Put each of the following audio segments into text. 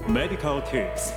Medical Tips。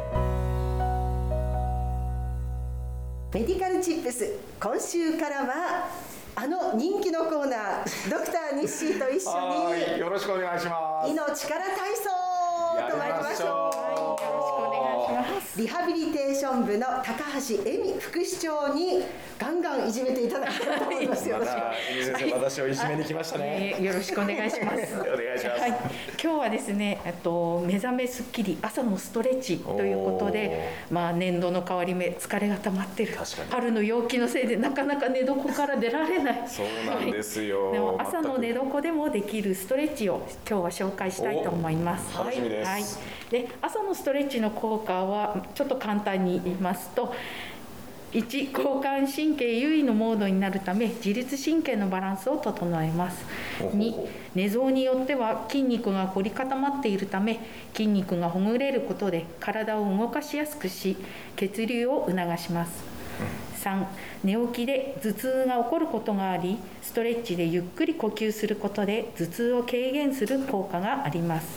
メディカルチップス、今週からは人気のコーナー、ドクターニッシーと一緒によろしくお願いします。 命から体操と参りましょう。 よろしくお願いします。 リハビリテーション部の高橋恵美副市長にガンガンいじめていただきたいと思います。よろしく。 井先生、私をいじめに来ましたね。 よろしくお願いします。 お願いします。 今日はですね、目覚めすっきり朝のストレッチということで、年度の変わり目、疲れが溜まってる。春の陽気のせいでなかなか寝床から出られない。 そうなんですよ。 でも朝の寝床でもできるストレッチを今日は紹介したいと思います。 楽しみです。 で、朝のストレッチの効果はちょっと簡単に言いますと、1、交感神経優位のモードになるため自律神経のバランスを整えます。2、寝相によっては筋肉が凝り固まっているため筋肉がほぐれることで体を動かしやすくし血流を促します。3、寝起きで頭痛が起こることがありストレッチでゆっくり呼吸することで頭痛を軽減する効果があります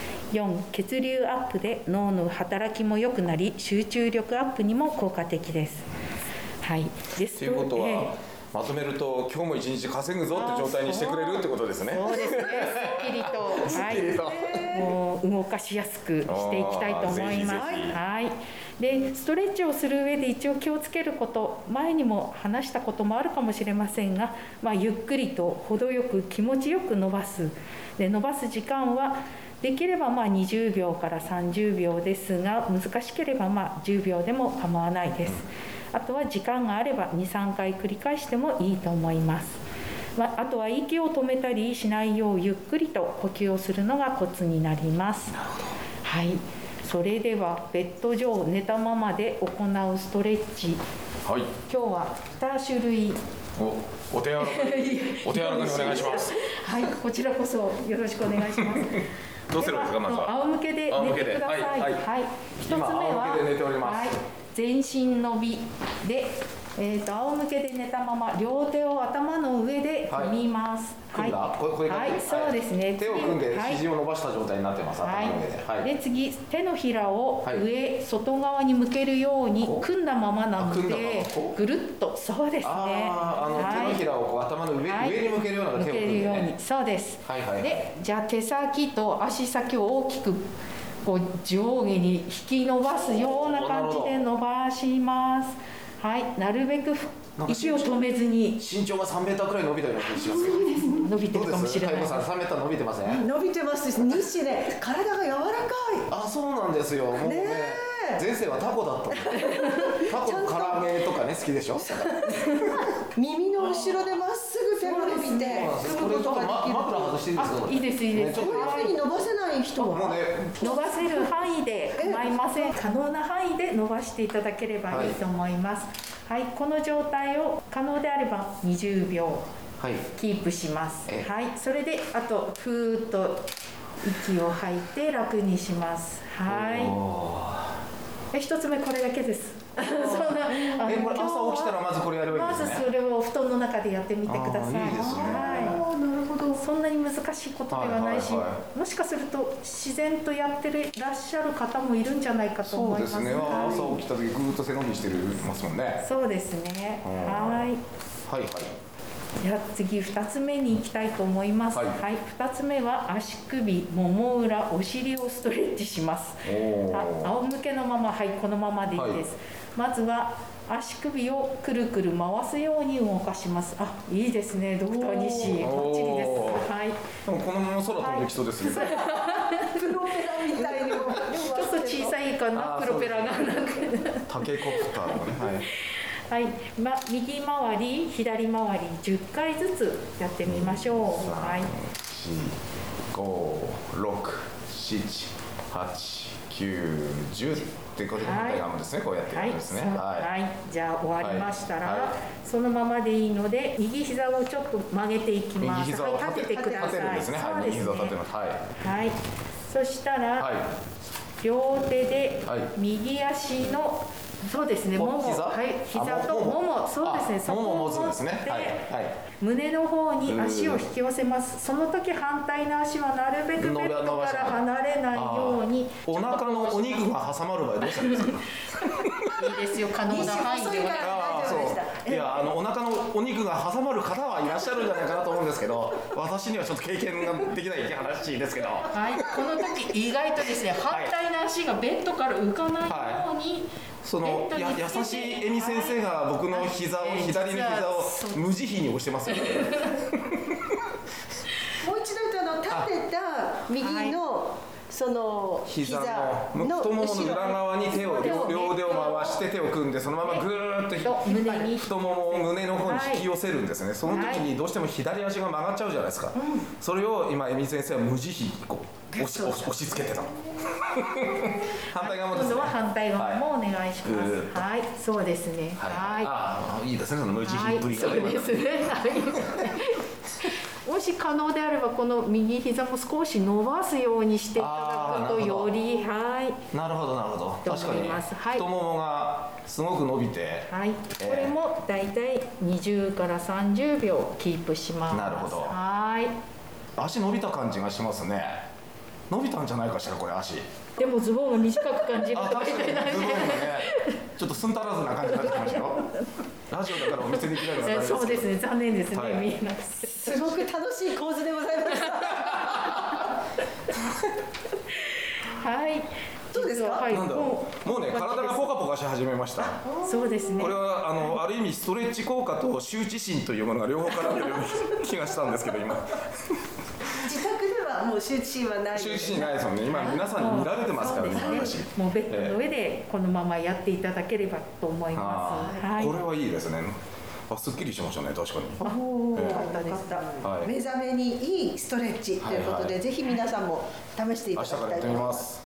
。4、血流アップで脳の働きも良くなり集中力アップにも効果的です。はい。ですということは、まとめると今日も一日稼ぐぞって状態にしてくれるってことですね。 そうですね。すっきりと、もう動かしやすくしていきたいと思います。はい。で、ストレッチをする上で一応気をつけること、前にも話したこともあるかもしれませんが、ゆっくりと程よく気持ちよく伸ばす。で、伸ばす時間はできれば20秒から30秒ですが、難しければ10秒でも構わないです。あとは時間があれば 2,3 回繰り返してもいいと思います。あとは息を止めたりしないようゆっくりと呼吸をするのがコツになります。はい。それではベッド上寝たままで行うストレッチ、はい、今日は2種類お手柔らかにお願いします。 はい、こちらこそよろしくお願いします。 どうするんですか、まずは。 仰向けで寝てください。はい。一つ目は仰向けで寝ております。 全身伸びで、仰向けで寝たまま両手を頭の上で組みます。 はい。 はい、そうですね。 手を組んで肘を伸ばした状態になってます。頭の上で。 はい。で、次手のひらを上、外側に向けるように組んだままなのでぐるっと、そうですね。 手のひらを頭の上に向けるような手を組んでね。 そうです。 はいはい。 で、じゃあ手先と足先を大きく上下に引き伸ばすような感じで伸ばします。はい、なるべく息を止めずに。 身長が3メーターくらい伸びたような気がします。 そうですね。伸びてるかもしれない。 太鼓さん3メーター伸びてません？ 伸びてますし、ニッシーね、体が柔らかい。 あ、そうなんですよ。もうね、前世はタコだったんだ。タコの唐揚げとかね、好きでしょ。 耳の後ろでまっすぐ手が伸びて組むことができる。枕外していいですか？ いいですいいです。 こういうふうに伸ばせない人は伸ばせる範囲で構いません。可能な範囲で伸ばしていただければいいと思います。はい、この状態を可能であれば20秒キープします。はい、それであとふーっと息を吐いて楽にします。はい。一つ目これだけです。 これ朝起きたらまずこれやればいいんですね。 まずそれを布団の中でやってみてください。 いいですね。 はい。なるほど。そんなに難しいことではないし、もしかすると自然とやってらっしゃる方もいるんじゃないかと思います。 そうですね。朝起きた時ぐーっと背伸びしてますもんね。 そうですね。はい。 はいはい。 では次2つ目に行きたいと思います。はい。2つ目は足首、もも裏、お尻をストレッチします。仰向けのまま、はい、このままでいいです。まずは足首をくるくる回すように動かします。あ、いいですね、ドクター西、バッチリです。はい。 でもこのまま空飛んできそうですね。 プロペラみたいにちょっと小さいかな、プロペラがタケコプターのね。はい。 はい、右回り、左回り10回ずつやってみましょう。はい。 5、6、7、8、9、10ってこれで反対側ですね。こうやってやるんですね。 はい。じゃあ終わりましたら、そのままでいいので右膝をちょっと曲げていきます。 右膝を立ててください。 立てるんですね。はい。右膝を立てます。 はい。そしたら両手で右足のそうですね。もも、 膝はい、膝ともも、そうですね。そこをもも持つんですね。 持ってはいはい。 胸の方に足を引き寄せます。その時反対の足はなるべくベッドから離れないように。 お腹のお肉が挟まる場合どうしたらいいですか？ いいですよ。可能な範囲では。 ああそういやお腹のお肉が挟まる方はいらっしゃるんじゃないかなと思うんですけど、私にはちょっと経験ができない話ですけど、 はい、この時意外とですね、反対の足がベッドから浮かないように、 その優しい恵美先生が僕の膝を、左の膝を無慈悲に押してますよね。 もう一度言うと立てた右のその膝の太ももの裏側に手を両腕を回して手を組んで、そのままぐーっと太ももを胸の方に引き寄せるんですね。その時にどうしても左足が曲がっちゃうじゃないですか。それを今恵美先生は無慈悲にこう押し付けてたの。反対側もですね。 今度は反対側もお願いします。はい、そうですね。はい。 ああいいですね、その無慈悲っぷりが。 そうですね。もし可能であればこの右膝も少し伸ばすようにしていただくとよりなるほどなるほど。確かに太ももがすごく伸びて、 はい、これもだいたい20から30秒キープします。 なるほど。 はい。 足伸びた感じがしますね。伸びたんじゃないかしらこれ足。 でもズボンが短く感じるとか言ってないね。 ちょっとすんたらずな感じになってきましたよ。ラジオだからお見せできないのが大事ですけど。 そうですね、残念ですね、見えなくて。 すごく楽しい構図でございました。 はい。 どうですか？ はい、 なんだろう。もうね、体がポカポカし始めました。 そうですね。 これはある意味ストレッチ効果と羞恥心というものが両方絡んでるような気がしたんですけど今。 自宅ではもう羞恥心はない。 羞恥心ないですもんね。今皆さんに見られてますからね、私。 もうベッドの上でこのままやっていただければと思います。はい。 これはいいですね。すっきりしましたね、確かに。 よかったです。目覚めにいいストレッチということで、ぜひ皆さんも試していただきたいと思います。